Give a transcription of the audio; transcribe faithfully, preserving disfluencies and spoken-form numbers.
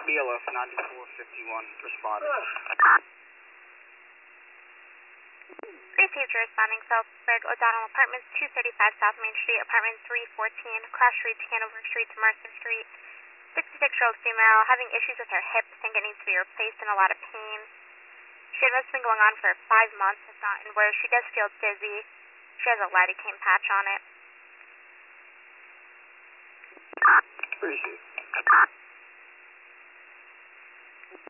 B L F ninety-four fifty-one, responding. three future responding, Salzburg, O'Donnell Apartments, two thirty-five South Main Street, Apartment three fourteen, cross streets, Hanover Street to Mercer Street. sixty-six-year-old female having issues with her hip, think it needs to be replaced, and a lot of pain. She has been going on for five months, has gotten worse. She does feel dizzy. She has a lidocaine patch on it. Appreciate it.